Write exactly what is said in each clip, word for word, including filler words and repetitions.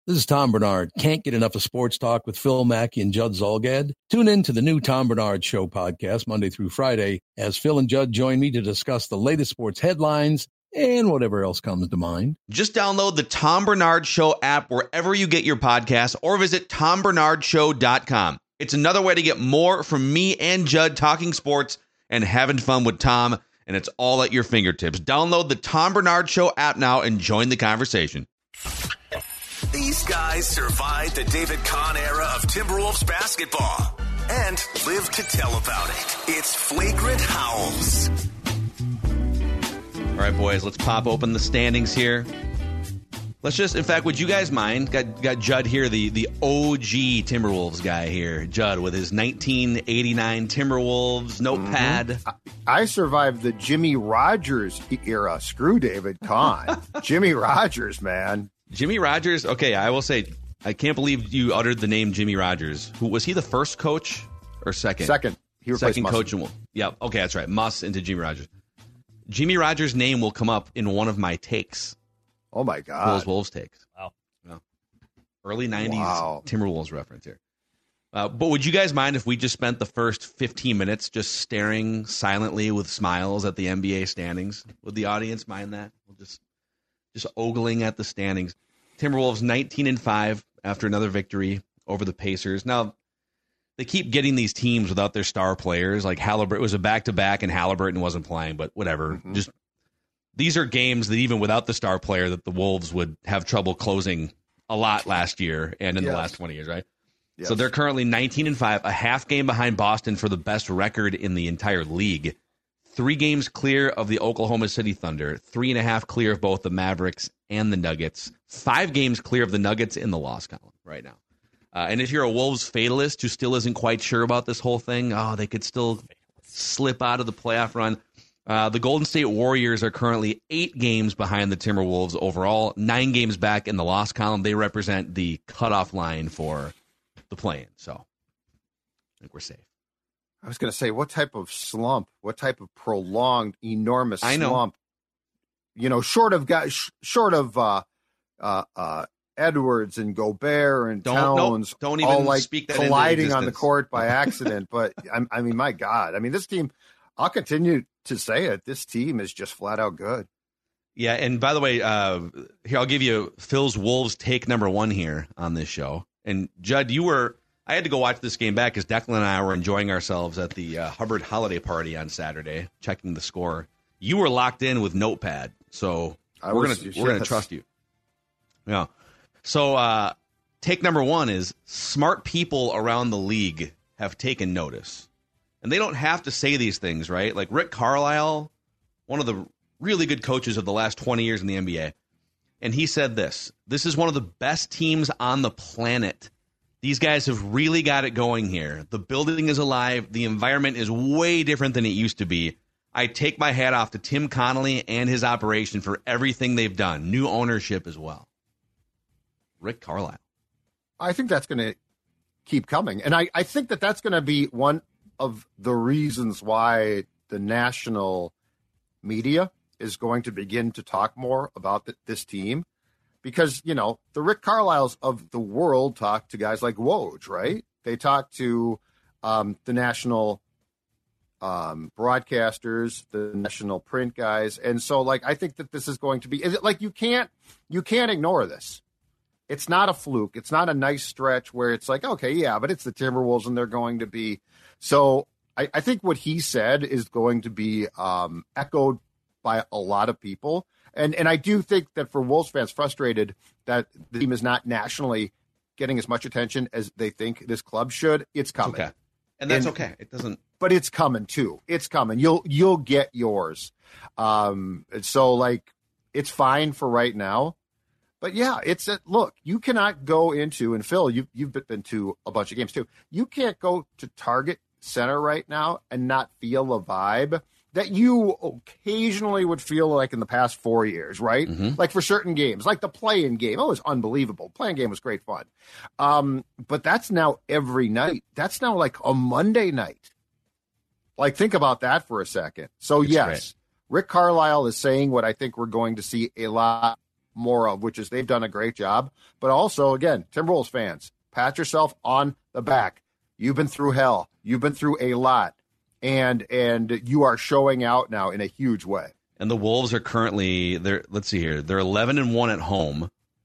This is Tom Bernard. Can't get enough of sports talk with Phil Mackey and Judd Zolgad? Tune in to the new Tom Bernard Show podcast Monday through Friday as Phil and Judd join me to discuss the latest sports headlines and whatever else comes to mind. Just download the Tom Bernard Show app wherever you get your podcasts or visit tom bernard show dot com. It's another way to get more from me and Judd talking sports and having fun with Tom, and it's all at your fingertips. Download the Tom Bernard Show app now and join the conversation. These guys survived the David Kahn era of Timberwolves basketball and live to tell about it. It's Flagrant Howls. All right, boys, let's pop open the standings here. Let's just, in fact, would you guys mind? Got got Judd here, the, the O G Timberwolves guy here. Judd with his nineteen eighty-nine Timberwolves notepad. Mm-hmm. I survived the Jimmy Rogers era. Screw David Kahn. Jimmy Rogers, man. Jimmy Rogers, okay, I will say, I can't believe you uttered the name Jimmy Rogers. Who was he, the first coach or second? Second. He replaced Second Muss. coach. And, yeah, okay, that's right. Muss into Jimmy Rogers. Jimmy Rogers' name will come up in one of my takes. Oh, my God. Wolves, Wolves takes. Wow. Yeah. Early nineties Wow. Timberwolves reference here. Uh, but would you guys mind if we just spent the first fifteen minutes just staring silently with smiles at the N B A standings? Would the audience mind that? We'll just just ogling at the standings. Timberwolves nineteen and five after another victory over the Pacers. Now, they keep getting these teams without their star players. Like Halliburton, it was a back-to-back and Halliburton wasn't playing, but whatever. Mm-hmm. Just these are games that even without the star player that the Wolves would have trouble closing a lot last year and in yes. the last twenty years, right? Yes. So they're currently nineteen and five, a half game behind Boston for the best record in the entire league. Three games clear of the Oklahoma City Thunder, three and a half clear of both the Mavericks and the Nuggets, five games clear of the Nuggets in the loss column right now. Uh, and if you're a Wolves fatalist who still isn't quite sure about this whole thing, oh, they could still slip out of the playoff run. Uh, the Golden State Warriors are currently eight games behind the Timberwolves overall, nine games back in the loss column. They represent the cutoff line for the play-in, so I think we're safe. I was going to say, what type of slump, what type of prolonged, enormous I know. slump, you know, short of guys, short of uh, uh, uh, Edwards and Gobert and don't, Towns, nope, don't even all like speak that colliding on the court by accident. But I, I mean, my God, I mean, this team, I'll continue to say it. This team is just flat out good. Yeah. And by the way, uh, here, I'll give you Phil's Wolves take number one here on this show. And Judd, you were, I had to go watch this game back because Declan and I were enjoying ourselves at the uh, Hubbard holiday party on Saturday, checking the score. You were locked in with Notepad, so I we're was, gonna yes. we're gonna trust you. Yeah. So uh, take number one is smart people around the league have taken notice, and they don't have to say these things, right? Like Rick Carlisle, one of the really good coaches of the last twenty years in the N B A, and he said this: "This is one of the best teams on the planet. These guys have really got it going here. The building is alive. The environment is way different than it used to be. I take my hat off to Tim Connolly and his operation for everything they've done. New ownership as well." Rick Carlisle. I think that's going to keep coming. And I, I think that that's going to be one of the reasons why the national media is going to begin to talk more about the, this team. Because, you know, the Rick Carlisles of the world talk to guys like Woj, right? They talk to um, the national um, broadcasters, the national print guys. And so, like, I think that this is going to be, is it like, you can't, you can't ignore this. It's not a fluke. It's not a nice stretch where it's like, okay, yeah, but it's the Timberwolves and they're going to be. So I, I think what he said is going to be um, echoed by a lot of people. And and I do think that for Wolves fans frustrated that the team is not nationally getting as much attention as they think this club should, it's coming. Okay. And that's and, okay. It doesn't. But it's coming too. It's coming. You'll you'll get yours. Um, so like, it's fine for right now. But yeah, it's a, look, you cannot go into, and Phil, you've, you've been to a bunch of games too. You can't go to Target Center right now and not feel a vibe that you occasionally would feel like in the past four years, right? Mm-hmm. Like for certain games, like the play-in game. Oh, it was unbelievable. Play-in game was great fun. Um, but that's now every night. That's now like a Monday night. Like, think about that for a second. So, That's yes, great. Rick Carlisle is saying what I think we're going to see a lot more of, which is they've done a great job. But also, again, Timberwolves fans, pat yourself on the back. You've been through hell. You've been through a lot, and and you are showing out now in a huge way. And the Wolves are currently, they're let's see here, they're eleven and one at home.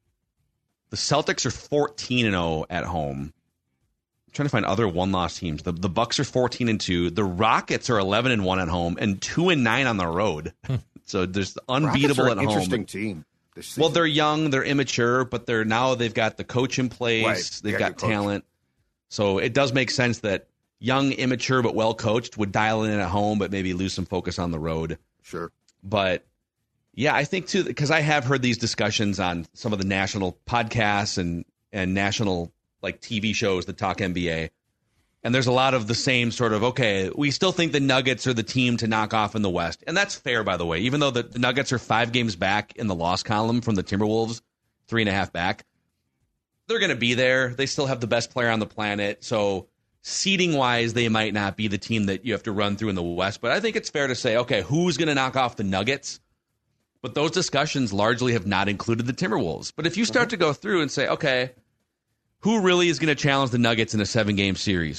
The Celtics are fourteen and oh at home. I'm trying to find other one-loss teams. The the Bucks are fourteen and two. The Rockets are eleven and one at home and two and nine on the road. So there's unbeatable are at an home. Interesting team. Well, they're young, they're immature, but they're now they've got the coach in place. Right. They've Yeah, got good coach. talent. So it does make sense that young, immature, but well coached would dial in at home, but maybe lose some focus on the road. Sure. But yeah, I think too, because I have heard these discussions on some of the national podcasts and and national like T V shows that talk N B A. And there's a lot of the same sort of, okay, we still think the Nuggets are the team to knock off in the West. And that's fair, by the way. Even though the, the Nuggets are five games back in the loss column from the Timberwolves, three and a half back, they're going to be there. They still have the best player on the planet. So seeding-wise, they might not be the team that you have to run through in the West. But I think it's fair to say, okay, who's going to knock off the Nuggets? But those discussions largely have not included the Timberwolves. But if you start to go through and say, okay, who really is going to challenge the Nuggets in a seven-game series?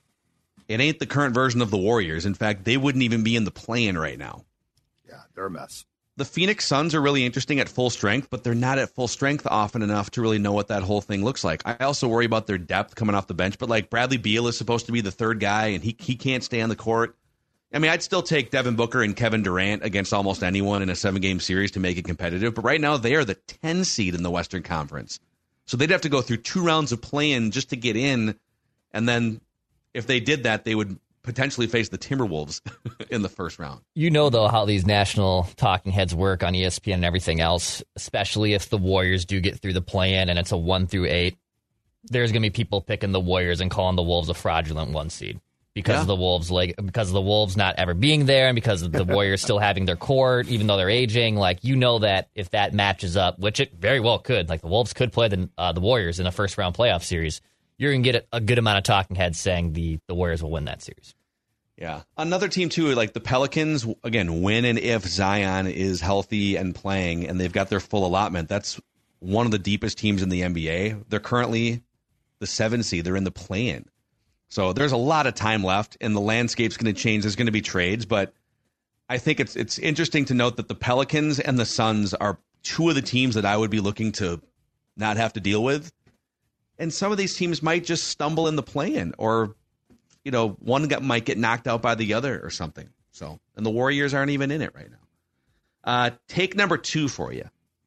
It ain't the current version of the Warriors. In fact, they wouldn't even be in the play-in right now. Yeah, they're a mess. The Phoenix Suns are really interesting at full strength, but they're not at full strength often enough to really know what that whole thing looks like. I also worry about their depth coming off the bench, but like Bradley Beal is supposed to be the third guy, and he he can't stay on the court. I mean, I'd still take Devin Booker and Kevin Durant against almost anyone in a seven-game series to make it competitive, but right now they are the ten seed in the Western Conference. So they'd have to go through two rounds of play-in just to get in, and then if they did that, they would potentially face the Timberwolves in the first round. You know, though, how these national talking heads work on E S P N and everything else, especially if the Warriors do get through the play-in and it's a one through eight, there's going to be people picking the Warriors and calling the Wolves a fraudulent one seed because Yeah. of the Wolves, like because of the Wolves not ever being there and because of the Warriors still having their court, even though they're aging. Like, you know that if that matches up, which it very well could, like the Wolves could play the uh, the Warriors in a first round playoff series, you're going to get a, a good amount of talking heads saying the, the Warriors will win that series. Yeah. Another team, too, like the Pelicans, again, when and if Zion is healthy and playing and they've got their full allotment, that's one of the deepest teams in the N B A. They're currently the seven seed. They're in the play-in. So there's a lot of time left, and the landscape's going to change. There's going to be trades, but I think it's it's interesting to note that the Pelicans and the Suns are two of the teams that I would be looking to not have to deal with. And some of these teams might just stumble in the play-in, or, you know, one got, might get knocked out by the other or something. So, and the Warriors aren't even in it right now. Uh, take number two for you.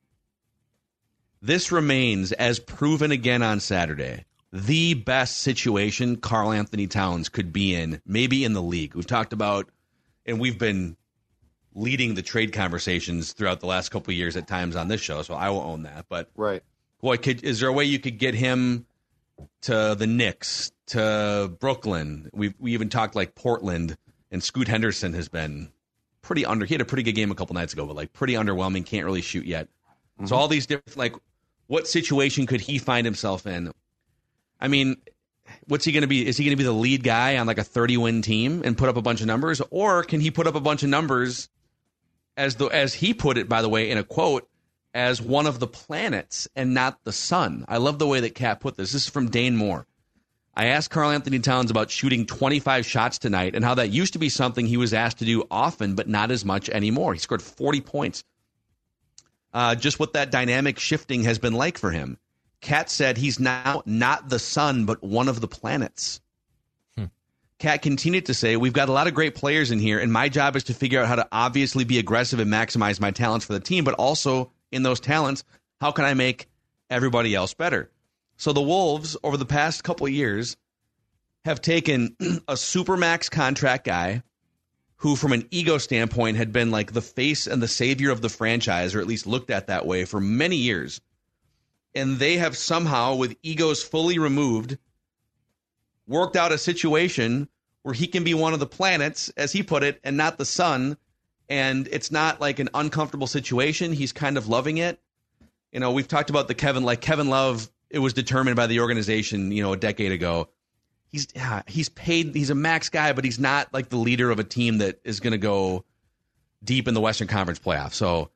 This remains, as proven again on Saturday, the best situation Karl Anthony Towns could be in, maybe in the league. We've talked about, and we've been leading the trade conversations throughout the last couple of years at times on this show, so I will own that. But Right. boy, could, is there a way you could get him to the Knicks, to Brooklyn? We we even talked like Portland, and Scoot Henderson has been pretty under. He had a pretty good game a couple nights ago, but like pretty underwhelming. Can't really shoot yet. Mm-hmm. So all these different, like, what situation could he find himself in? I mean, what's he going to be? Is he going to be the lead guy on like a thirty-win team and put up a bunch of numbers, or can he put up a bunch of numbers as the as he put it, by the way, in a quote, as one of the planets and not the sun? I love the way that Cat put this. This is from Dane Moore. I asked Karl Anthony Towns about shooting twenty-five shots tonight and how that used to be something he was asked to do often, but not as much anymore. He scored forty points. Uh, just what that dynamic shifting has been like for him. Cat said he's now not the sun, but one of the planets. Hmm. Cat continued to say, we've got a lot of great players in here, and my job is to figure out how to obviously be aggressive and maximize my talents for the team, but also in those talents, how can I make everybody else better? So the Wolves, over the past couple of years, have taken a supermax contract guy who, from an ego standpoint, had been like the face and the savior of the franchise, or at least looked at that way for many years. And they have somehow, with egos fully removed, worked out a situation where he can be one of the planets, as he put it, and not the sun. And it's not like an uncomfortable situation. He's kind of loving it. You know, we've talked about the Kevin, like Kevin Love, it was determined by the organization, you know, a decade ago. He's yeah, he's paid, he's a max guy, but he's not like the leader of a team that is going to go deep in the Western Conference playoffs. So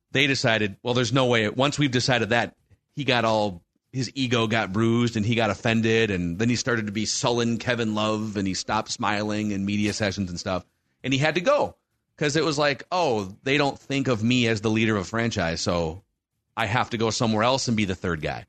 they decided, well, there's no way. Once we've decided that, he got all, his ego got bruised and he got offended. And then he started to be sullen Kevin Love and he stopped smiling in media sessions and stuff. And he had to go because it was like, oh, they don't think of me as the leader of a franchise. So I have to go somewhere else and be the third guy.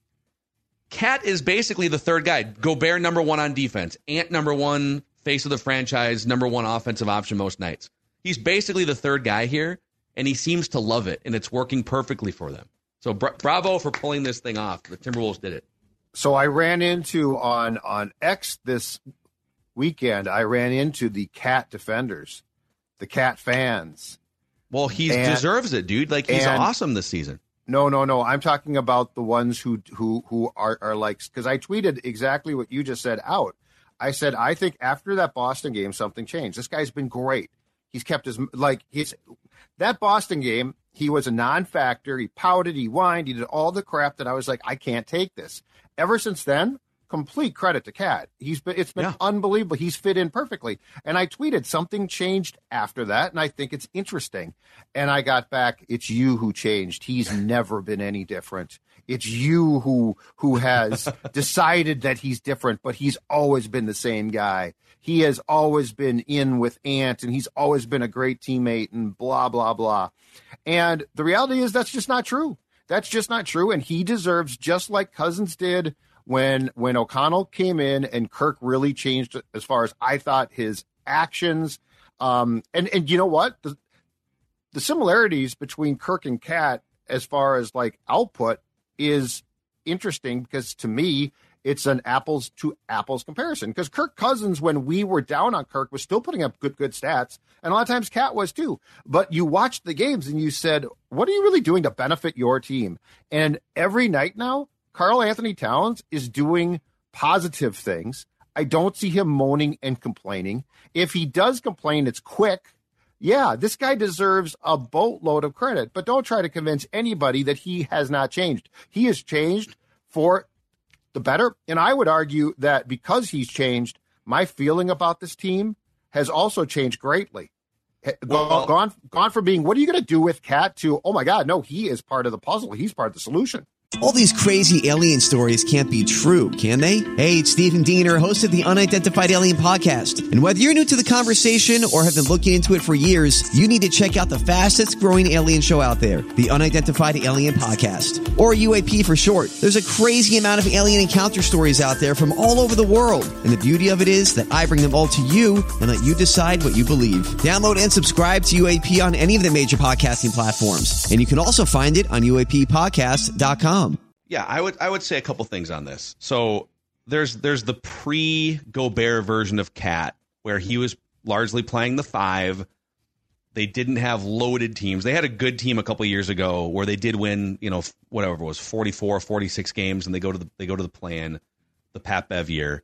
Cat is basically the third guy. Gobert, number one on defense. Ant, number one, face of the franchise, number one offensive option most nights. He's basically the third guy here, and he seems to love it, and it's working perfectly for them. So bra- bravo for pulling this thing off. The Timberwolves did it. So I ran into, on, on X this weekend, I ran into the Cat defenders, the Cat fans. Well, he and, deserves it, dude. Like, he's and, awesome this season. No, no, no. I'm talking about the ones who who who are, are like, because I tweeted exactly what you just said out. I said, I think after that Boston game, something changed. This guy's been great. He's kept his, like, his, that Boston game, he was a non-factor. He pouted, he whined, he did all the crap that I was like, I can't take this. Ever since then, complete credit to Cat. He's been, it's been yeah. unbelievable. He's fit in perfectly. And I tweeted, something changed after that, and I think it's interesting. And I got back, it's you who changed. He's never been any different. It's you who who has decided that he's different, but he's always been the same guy. He has always been in with Ant, and he's always been a great teammate, and blah, blah, blah. And the reality is that's just not true. That's just not true, and he deserves, just like Cousins did when when O'Connell came in and Kirk really changed as far as I thought his actions. Um, and, and you know what? The, the similarities between Kirk and Cat as far as like output is interesting because to me, it's an apples to apples comparison because Kirk Cousins, when we were down on Kirk, was still putting up good, good stats. And a lot of times Cat was too, but you watched the games and you said, what are you really doing to benefit your team? And every night now, Karl Anthony Towns is doing positive things. I don't see him moaning and complaining. If he does complain, it's quick. Yeah, this guy deserves a boatload of credit, but don't try to convince anybody that he has not changed. He has changed for the better. And I would argue that because he's changed, my feeling about this team has also changed greatly. Well, gone, gone from being, what are you going to do with Cat to, oh my God, no, he is part of the puzzle. He's part of the solution. All these crazy alien stories can't be true, can they? Hey, it's Stephen Diener, host of the Unidentified Alien Podcast. And whether you're new to the conversation or have been looking into it for years, you need to check out the fastest growing alien show out there, the Unidentified Alien Podcast, or U A P for short. There's a crazy amount of alien encounter stories out there from all over the world. And the beauty of it is that I bring them all to you and let you decide what you believe. Download and subscribe to U A P on any of the major podcasting platforms. And you can also find it on U A P podcast dot com. Yeah, I would I would say a couple things on this. So there's there's the pre-Gobert version of Cat where he was largely playing the five. They didn't have loaded teams. They had a good team a couple years ago where they did win, you know, whatever it was, forty-four, forty-six games, and they go to the they go to the play-in, the Pat Bev year,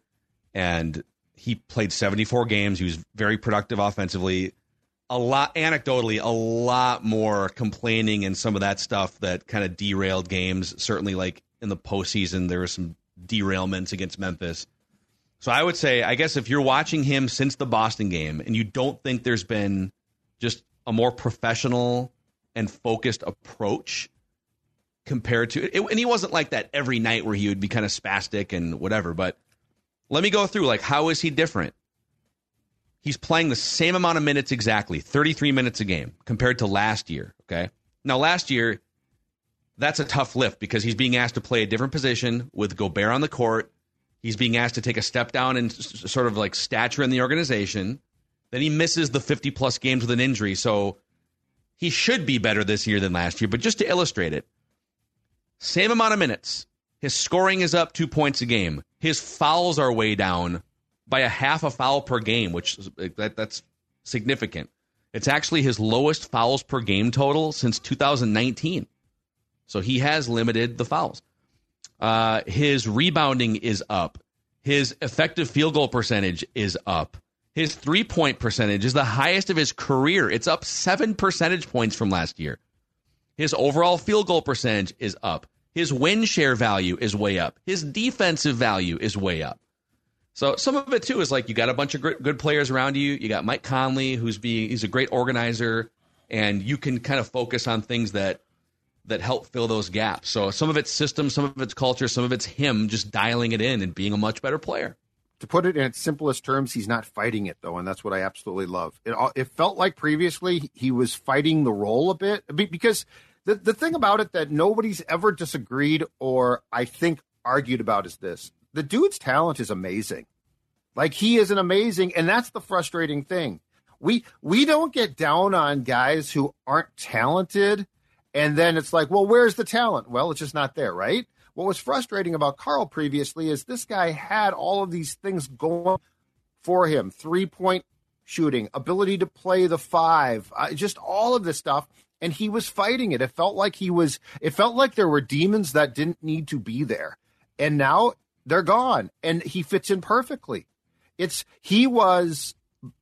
and he played seventy-four games. He was very productive offensively. A lot, anecdotally, a lot more complaining and some of that stuff that kind of derailed games. Certainly, like in the postseason, there were some derailments against Memphis. So I would say, I guess if you're watching him since the Boston game and you don't think there's been just a more professional and focused approach compared to it, and he wasn't like that every night where he would be kind of spastic and whatever, but let me go through, like, how is he different? He's playing the same amount of minutes exactly, thirty-three minutes a game, compared to last year, okay? Now, last year, that's a tough lift because he's being asked to play a different position with Gobert on the court. He's being asked to take a step down in sort of like stature in the organization. Then he misses the fifty-plus games with an injury, so he should be better this year than last year. But just to illustrate it, same amount of minutes. His scoring is up two points a game. His fouls are way down by a half a foul per game, which that, that's significant. It's actually his lowest fouls per game total since two thousand nineteen. So he has limited the fouls. Uh, his rebounding is up. His effective field goal percentage is up. His three-point percentage is the highest of his career. It's up seven percentage points from last year. His overall field goal percentage is up. His win share value is way up. His defensive value is way up. So some of it, too, is like you got a bunch of good players around you. You got Mike Conley, who's being he's a great organizer. and you can kind of focus on things that that help fill those gaps. So some of it's system, some of it's culture, some of it's him just dialing it in and being a much better player. To put it in its simplest terms, he's not fighting it, though, and that's what I absolutely love. It, it felt like previously he was fighting the role a bit, because the, the thing about it that nobody's ever disagreed or I think argued about is this. The dude's talent is amazing. Like, he is an amazing, and that's the frustrating thing. We we don't get down on guys who aren't talented, and then it's like, well, where's the talent? Well, it's just not there, right? What was frustrating about Carl previously is this guy had all of these things going for him. Three-point shooting, ability to play the five, uh, just all of this stuff. And he was fighting it. It felt like he was, it felt like there were demons that didn't need to be there. And now they're gone. And he fits in perfectly. It's, he was,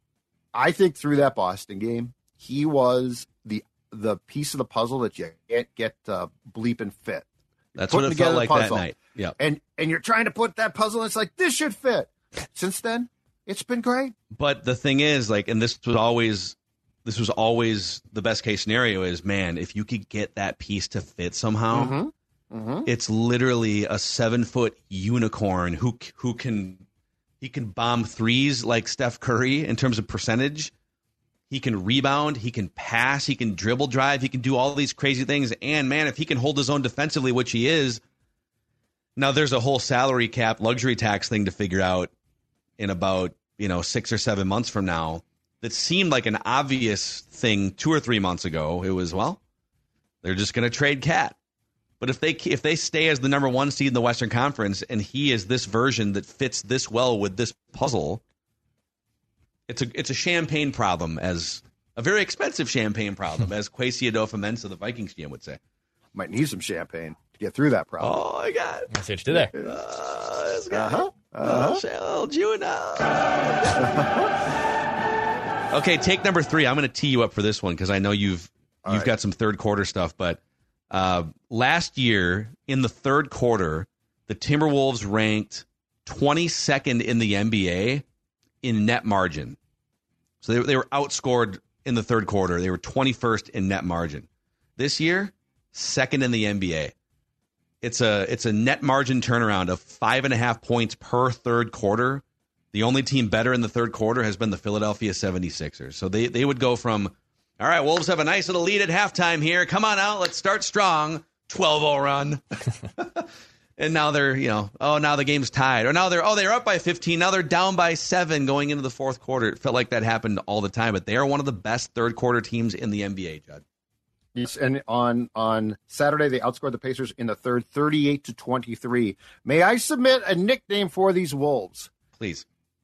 I think through that Boston game, he was the, the piece of the puzzle that you can't get uh, bleep and fit. That's what it felt like that night. Yeah. And and you're trying to put that puzzle, and it's like, this should fit. Since then, it's been great. But the thing is, like, and this was always this was always the best case scenario is, man, if you could get that piece to fit somehow, mm-hmm. Mm-hmm. it's literally a seven foot unicorn who who can he can bomb threes like Steph Curry in terms of percentage. He can rebound, he can pass, he can dribble drive, he can do all these crazy things. And, man, if he can hold his own defensively, which he is, now there's a whole salary cap, luxury tax thing to figure out in about, you know, six or seven months from now that seemed like an obvious thing two or three months ago. It was, well, they're just going to trade Cat. But if they if they stay as the number one seed in the Western Conference and he is this version that fits this well with this puzzle, It's a it's a champagne problem, as a very expensive champagne problem, as Kwesi Adolfo-Mensah, the Vikings G M, would say. Might need some champagne to get through that problem. Oh, my God. I see what you did there. Uh, this guy. Uh-huh. Uh-huh. Oh, Juno. Okay, take number three. I'm going to tee you up for this one because I know you've All you've right. got some third quarter stuff. But uh, last year in the third quarter, the Timberwolves ranked twenty-second in the N B A in net margin. So they, they were outscored in the third quarter. They were twenty-first in net margin. This year, second in the N B A. It's a it's a net margin turnaround of five and a half points per third quarter. The only team better in the third quarter has been the Philadelphia seventy-sixers. So they, they would go from, all right, Wolves have a nice little lead at halftime here. Come on out. Let's start strong. twelve oh run. And now they're, you know, oh, now the game's tied. Or now they're, oh, they're up by fifteen. Now they're down by seven going into the fourth quarter. It felt like that happened all the time. But they are one of the best third quarter teams in the N B A, Judd. Yes, and on on Saturday they outscored the Pacers in the third, thirty-eight to twenty-three. May I submit a nickname for these Wolves? Please.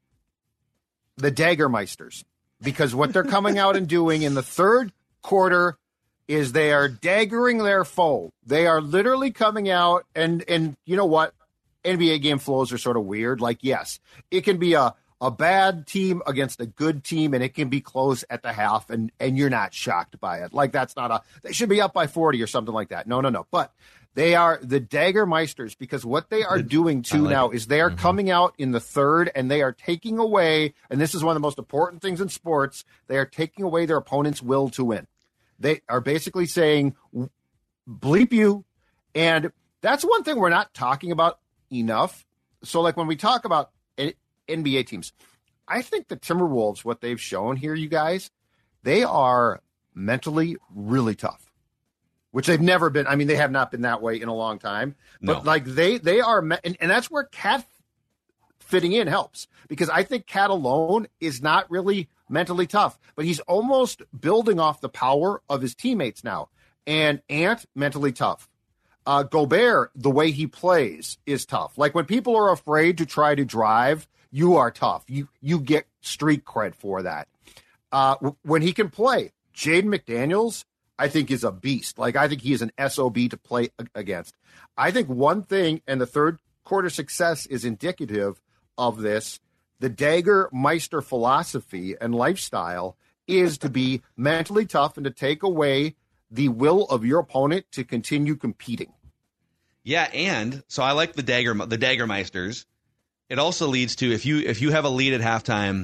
The Daggermeisters. Because what they're coming out and doing in the third quarter is they are daggering their foe. They are literally coming out, and and you know what? N B A game flows are sort of weird. Like, yes, it can be a, a bad team against a good team, and it can be close at the half, and, and you're not shocked by it. Like, that's not a – they should be up by forty or something like that. No, no, no. But they are the Daggermeisters, because what they are doing, too, like now it. is they are mm-hmm. coming out in the third, and they are taking away – and this is one of the most important things in sports – they are taking away their opponent's will to win. They are basically saying, bleep you. And that's one thing we're not talking about enough. So, like, when we talk about N B A teams, I think the Timberwolves, what they've shown here, you guys, they are mentally really tough, which they've never been. I mean, they have not been that way in a long time. But, no. like, they, they are, and, and that's where Cat fitting in helps, because I think Cat alone is not really mentally tough, but he's almost building off the power of his teammates now. And Ant, mentally tough. Uh, Gobert, the way he plays is tough. Like, when people are afraid to try to drive, you are tough. You you get street cred for that. Uh, w- when he can play, Jaden McDaniels, I think, is a beast. Like, I think he is an S O B to play a- against. I think one thing, and the third quarter success is indicative of this, the Daggermeister philosophy and lifestyle is to be mentally tough and to take away the will of your opponent to continue competing. Yeah, and so I like the Dagger the Daggermeisters. It also leads to, if you if you have a lead at halftime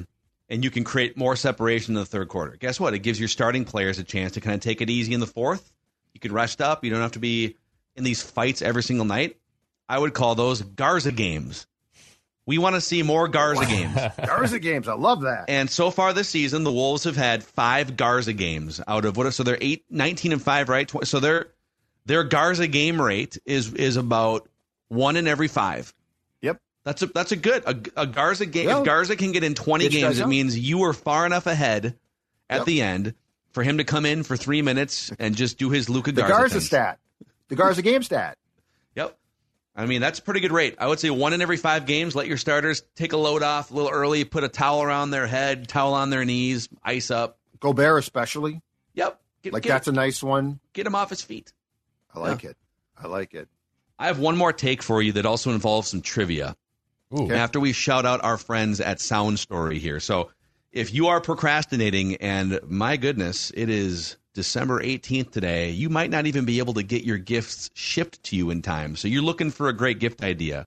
and you can create more separation in the third quarter. Guess what? It gives your starting players a chance to kind of take it easy in the fourth. You can rest up. You don't have to be in these fights every single night. I would call those Garza games. We want to see more Garza games. Garza games. I love that. And so far this season, the Wolves have had five Garza games out of what? So they're eight, nineteen and five, right? So their their Garza game rate is is about one in every five. Yep. That's a that's a good a, a Garza game. Yep. If Garza can get in twenty It's games, Garza. it means you were far enough ahead at Yep. the end for him to come in for three minutes and just do his Luka The Garza. Garza things. stat. The Garza game stat. Yep. I mean, that's a pretty good rate. I would say one in every five games, let your starters take a load off a little early, put a towel around their head, towel on their knees, ice up. Gobert especially. Yep. Get, Like get, that's a nice one. get him off his feet. I like it. I like it. I have one more take for you that also involves some trivia. Ooh. After we shout out our friends at Sound Story here. So if you are procrastinating, and my goodness, it is December eighteenth today, you might not even be able to get your gifts shipped to you in time. So you're looking for a great gift idea.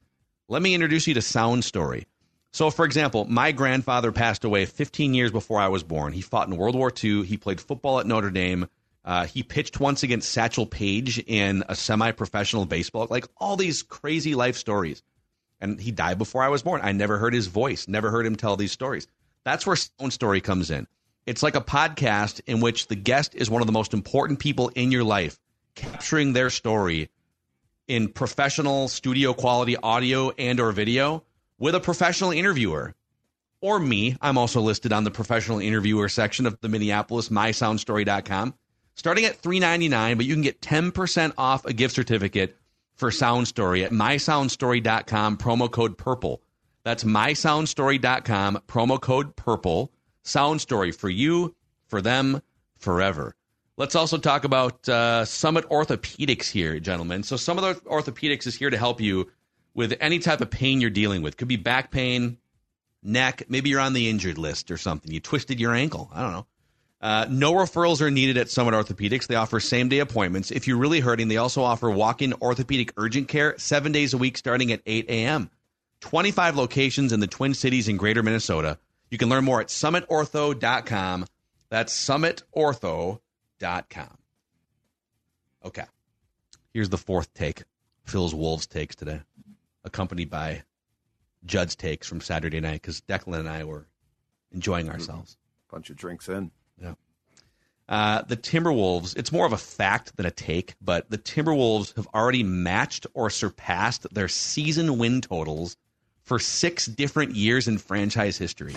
Let me introduce you to Sound Story. So, for example, my grandfather passed away fifteen years before I was born. He fought in World War Two. He played football at Notre Dame. Uh, he pitched once against Satchel Paige in a semi-professional baseball. Like all these crazy life stories. And he died before I was born. I never heard his voice, never heard him tell these stories. That's where Sound Story comes in. It's like a podcast in which the guest is one of the most important people in your life, capturing their story in professional studio quality audio and or video with a professional interviewer. Or me. I'm also listed on the professional interviewer section of the Minneapolis, my sound story dot com. Starting at three ninety-nine, but you can get ten percent off a gift certificate for Sound Story at my sound story dot com, promo code PURPLE. That's my sound story dot com, promo code PURPLE. Sound Story for you, for them, forever. Let's also talk about uh, Summit Orthopedics here, gentlemen. So Summit Orthopedics is here to help you with any type of pain you're dealing with. Could be back pain, neck, maybe you're on the injured list or something. You twisted your ankle. I don't know. Uh, no referrals are needed at Summit Orthopedics. They offer same-day appointments. If you're really hurting, they also offer walk-in orthopedic urgent care seven days a week starting at eight a.m. twenty-five locations in the Twin Cities and greater Minnesota. You can learn more at summit ortho dot com. That's summit ortho dot com. Okay. Here's the fourth take. Phil's Wolves takes today, accompanied by Judd's takes from Saturday night, because Declan and I were enjoying ourselves. Bunch of drinks in. Yeah. Uh, the Timberwolves, it's more of a fact than a take, but the Timberwolves have already matched or surpassed their season win totals for six different years in franchise history.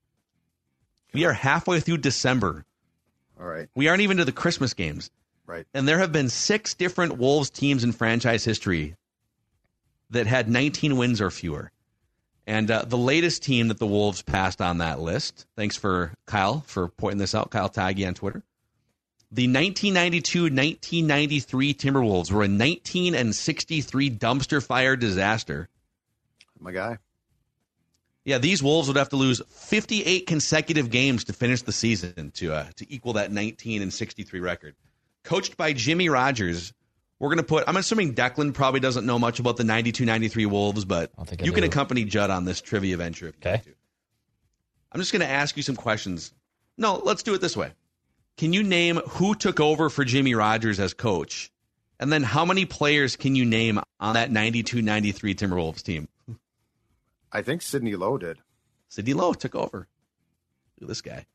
We are halfway through December. All right. We aren't even to the Christmas games. Right. And there have been six different Wolves teams in franchise history that had nineteen wins or fewer. And uh, the latest team that the Wolves passed on that list, thanks for Kyle for pointing this out, Kyle Taggy on Twitter. The nineteen ninety-two nineteen ninety-three Timberwolves were a nineteen and sixty-three dumpster fire disaster. My guy. Yeah, these Wolves would have to lose fifty-eight consecutive games to finish the season to uh, to equal that nineteen and sixty-three record. Coached by Jimmy Rogers, we're going to put, I'm assuming Declan probably doesn't know much about the ninety-two ninety-three Wolves, but you can accompany Judd on this trivia venture if you Okay. want to. I'm just going to ask you some questions. No, let's do it this way. Can you name who took over for Jimmy Rogers as coach? And then how many players can you name on that ninety-two ninety-three Timberwolves team? I think Sidney Lowe did. Sidney Lowe took over. Look at this guy.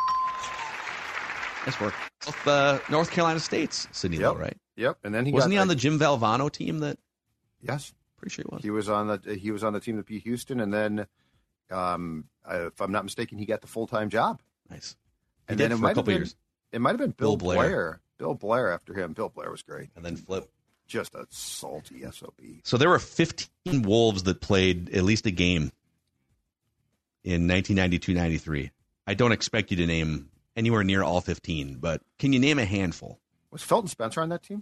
Nice work. South, uh, North Carolina State's Sidney Yep. Lowe, right? Yep. And then he Wasn't got, he on like, the Jim Valvano team? That Yes. pretty sure he was. He was on the he was on the team that beat Houston, and then, um, uh, if I'm not mistaken, he got the full time job. Nice. He And did then it for a might have couple been years, it might have been Bill, Bill Blair. Blair. Bill Blair after him. Bill Blair was great. and then flip. Just a salty S O B. So there were fifteen Wolves that played at least a game in nineteen ninety-two ninety-three. I don't expect you to name anywhere near all fifteen, but can you name a handful? Was Felton Spencer on that team?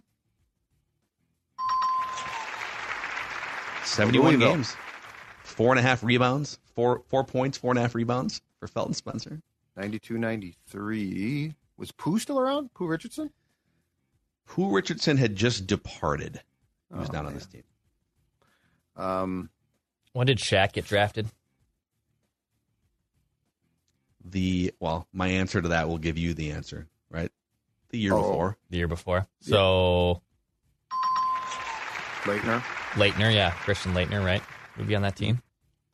seventy-one Louisville. games, four and a half rebounds, four four points, four and a half rebounds for Felton Spencer. ninety-two ninety-three. Was Pooh still around? Pooh Richardson? Pooh Richardson had just departed. He was Oh, not on man. this team. Um, When did Shaq get drafted? the well, my answer to that will give you the answer, right? The year Oh. before. The year before. So Leitner. Leitner, yeah, Christian Leitner, right? Would be on that team.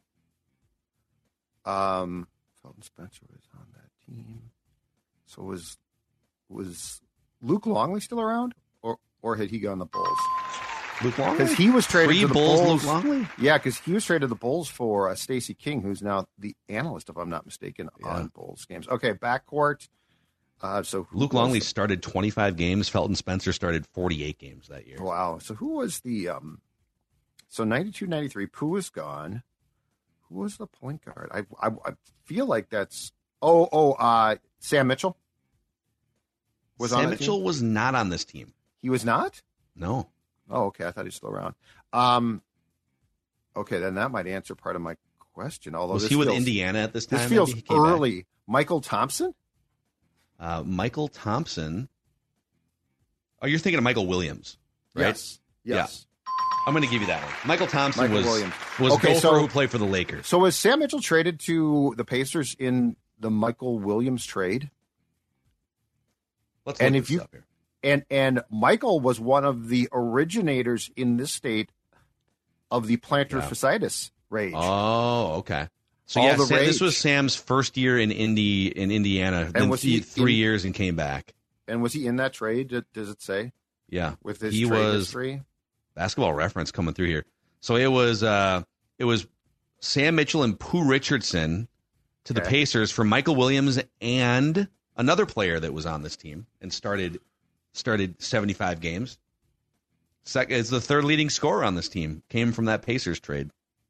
Um, Felton Spencer was on that team. So was was Luke Longley still around, or or had he gone the Bulls? Luke Longley? Because he was traded Free to the Bulls, Bulls. Luke Longley? Yeah, because he was traded to the Bulls for uh, Stacey King, who's now the analyst, if I'm not mistaken, Yeah. on Bulls games. Okay, backcourt. Uh, so who Luke was Longley the- started twenty-five games. Felton Spencer started forty-eight games that year. Wow. So who was the um? So ninety-two, ninety-three, Pooh was gone. Who was the point guard? I I, I feel like that's oh oh uh Sam Mitchell was on Sam that Mitchell team? was not on this team. He was not. No. Oh, okay. I thought he was still around. Um, okay, then that might answer part of my question. Although Was this he with feels, Indiana at this time? This feels Maybe he came back? early. Michael Thompson. Uh, Michael Thompson. Oh, you're thinking of Michael Williams, right? Yes. Yes. I'm going to give you that one. Michael Thompson Michael was Williams. was Okay, Gopher so- who played for the Lakers. So was Sam Mitchell traded to the Pacers in the Michael Williams trade? Let's look and if this you- up here. And and Michael was one of the originators in this state of the plantar Yeah. fasciitis rage. Oh, okay. So All yeah, the Sam, this rage. was Sam's first year in Indy in Indiana. Then was he, he three in- years and came back. And was he in that trade? Does- Does it say Yeah, with his he trade was history? Basketball Reference coming through here. So it was uh, it was Sam Mitchell and Pooh Richardson to the Okay. Pacers for Michael Williams and another player that was on this team and started started seventy-five games. Second is the third leading scorer on this team. Came from that Pacers trade.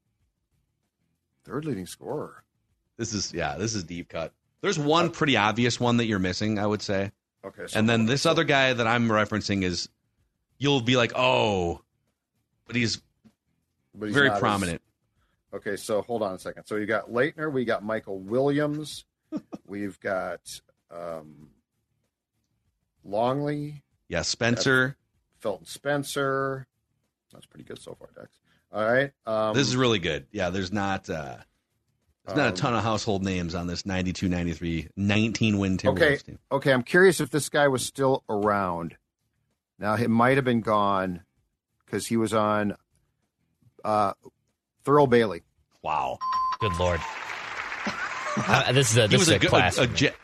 Third leading scorer. This is yeah, this is deep cut. There's one pretty obvious one that you're missing, I would say. Okay. So And then this other guy that I'm referencing is you'll be like, "Oh, but he's but he's very not as- prominent." Okay, so hold on a second. So you got Leitner, we got Michael Williams, we've got um, Longley, Yeah, Spencer. Felton Spencer. That's pretty good so far, Dex. All right. Um, This is really good. Yeah, there's not uh, there's not Um, a ton of household names on this ninety-two ninety-three nineteen win Timberwolves okay. team. Okay, I'm curious if this guy was still around. Now he might have been gone because he was on uh, Thurl Bailey. Wow, Good lord. Uh, this is a he this was is a, a, good class. a, a for me. ja-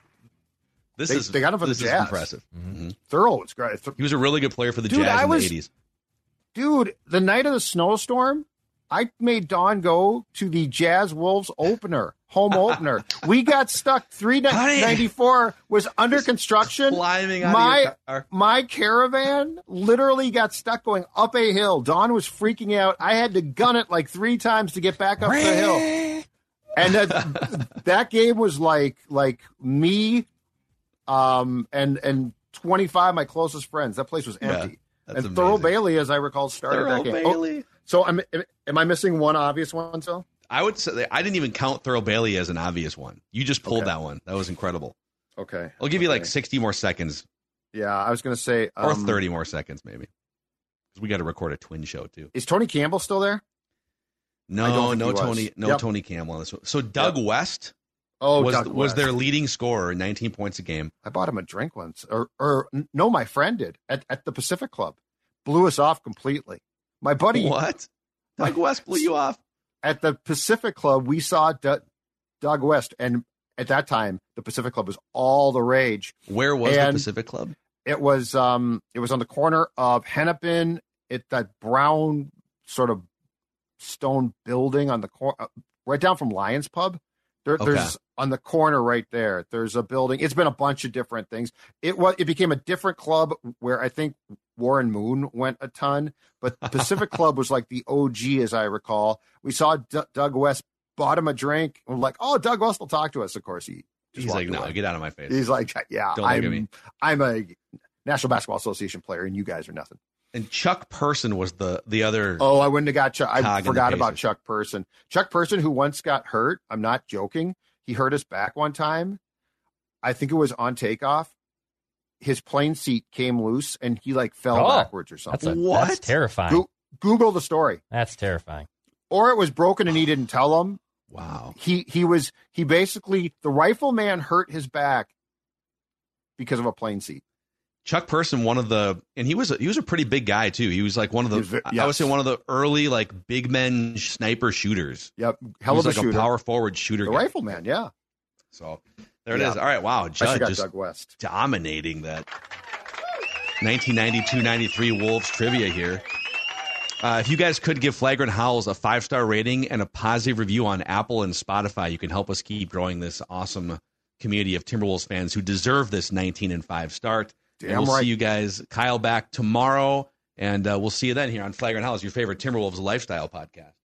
This They- is they got him for the this is Jazz. impressive. Mm-hmm. Mhm. Thurl was great. Th- He was a really good player for the Dude, Jazz I in was- the eighties. Dude, the night of the snowstorm, I made Dawn go to the Jazz Wolves opener, home opener. We got stuck. three ninety-four was under construction. Climbing out my of your car. my caravan literally got stuck going up a hill. Dawn was freaking out. I had to gun it like three times to get back up the hill. And that that game was like like me, um, and and twenty-five my closest friends. That place was empty. That's and Thurl amazing. Bailey, as I recall, started Thurl that game. Oh, Bailey. so I'm, am I missing one obvious one, so? I would say I didn't even count Thurl Bailey as an obvious one. You just pulled Okay. that one. That was incredible. Okay. I'll give you like Okay. sixty more seconds Yeah, I was going to say. or Um, thirty more seconds maybe. Because we got to record a twin show too. Is Tony Campbell still there? I don't No, think no he was. Tony, no Yep. Tony Campbell on this one. So Doug West Oh, was Doug was West. their leading scorer, nineteen points a game. I bought him a drink once. Or, or no, my friend did at, at the Pacific Club. Blew us off completely. My buddy What? Doug West blew you off? at the Pacific Club, we saw D- Doug West. And at that time, the Pacific Club was all the rage. Where was the And- Pacific Club? It was um it was on the corner of Hennepin at that brown sort of stone building on the corner right down from Lions Pub. There, Okay. There's on the corner right there. There's a building. It's been a bunch of different things. It was it became a different club where I think Warren Moon went a ton, but Pacific Club was like the O G as I recall. We saw D- Doug West bought him a drink. And we're like, oh, Doug West will talk to us. Of course, he just He's walked like, no, away. get out of my face. He's like, yeah, Don't look at I'm, me. I'm a National Basketball Association player, and you guys are nothing. And Chuck Person was the the other. Oh, I wouldn't have got Chuck. I Cog in the forgot about Pacers. Chuck Person. Chuck Person, who once got hurt. I'm not joking. He hurt his back one time. I think it was on takeoff. His plane seat came loose, and he like fell Oh, backwards or That's, something. a, What? that's terrifying. Go- Google the story. That's terrifying. Or it was broken and he didn't tell him. Wow. He he was he basically the rifleman hurt his back because of a plane seat. Chuck Person, one of the, and he was a, he was a pretty big guy too. He was like one of the, very, yes. I would say one of the early like big men sniper shooters. Yep, hell he was of a like shooter. a power forward shooter. The guy. rifleman, yeah. So there it yeah. is. All right, wow, Judd just Doug West. dominating that nineteen ninety-two ninety-three Wolves trivia here. Uh, if you guys could give Flagrant Howls a five-star rating and a positive review on Apple and Spotify, you can help us keep growing this awesome community of Timberwolves fans who deserve this nineteen and five start. Damn and we'll right. see you guys, Kyle, back tomorrow, and uh, we'll see you then here on Flagrant Howls, your favorite Timberwolves lifestyle podcast.